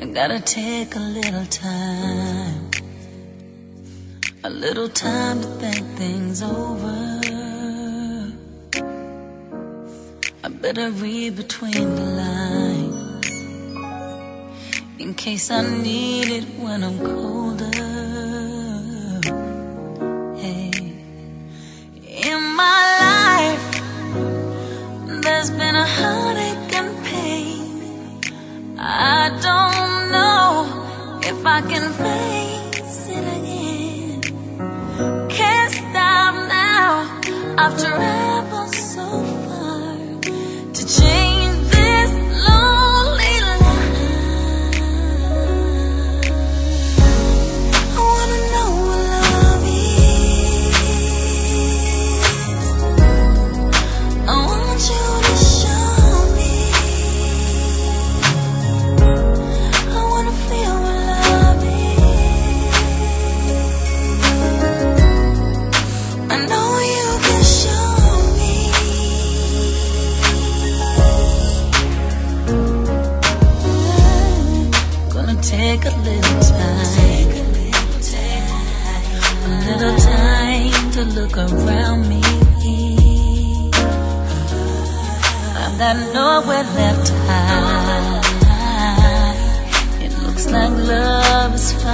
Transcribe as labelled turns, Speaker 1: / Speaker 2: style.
Speaker 1: Gotta take a little time to think things over. I better read between the lines in case I need it when I'm colder. Hey. In my life, there's been a heartache and pain. I don't know if I can face it again. Can't stop now. I've traveled so far to change this lonely life. I wanna know what love is. I want you to show me. I wanna feel what love is. I know you can show me. Gonna take a little time to look around me. I've got nowhere left to hide. It looks like love is fine.